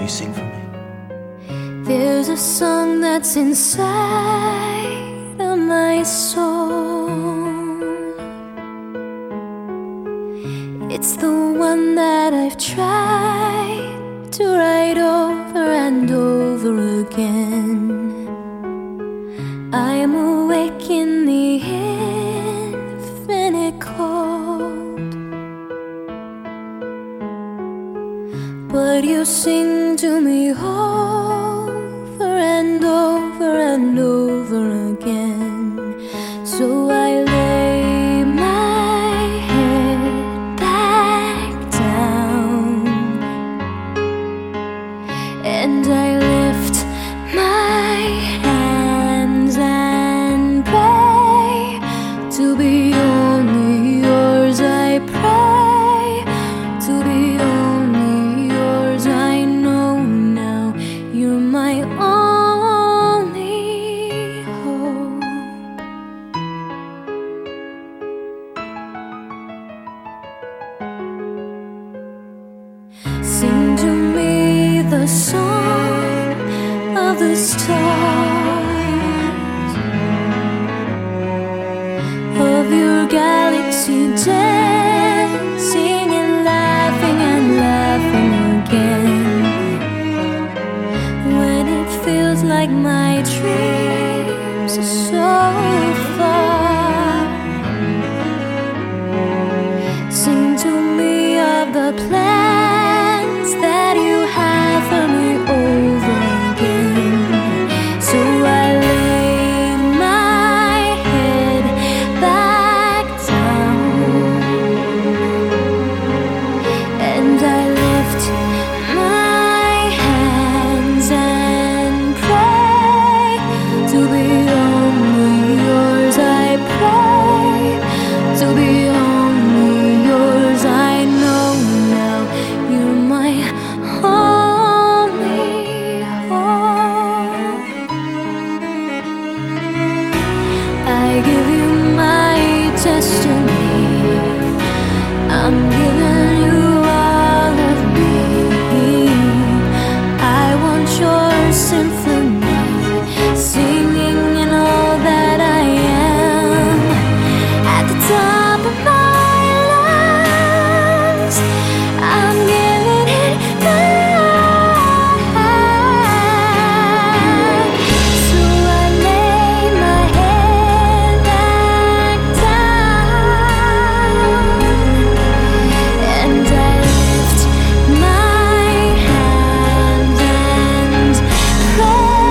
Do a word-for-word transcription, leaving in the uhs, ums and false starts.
you sing for me? There's a song that's inside of my soul. It's the one that I've tried to write over and over again. I am awake in the infinite cold, but you sing to me over and over and over again. So I lay my head back down and I lift my hands and pray to be only yours. I pray to be only yours. I know now you're my only hope. Sing to me the song of the stars, of your galaxy dancing and laughing and laughing again. When it feels like my dreams are so far, sing to me of the place